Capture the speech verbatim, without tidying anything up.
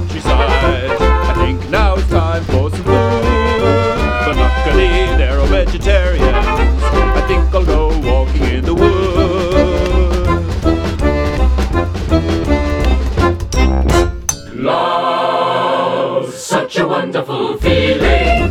countryside. I think now it's time for some food, but luckily they're all vegetarians. I think I'll go walking in the woods. Love, such a wonderful feeling.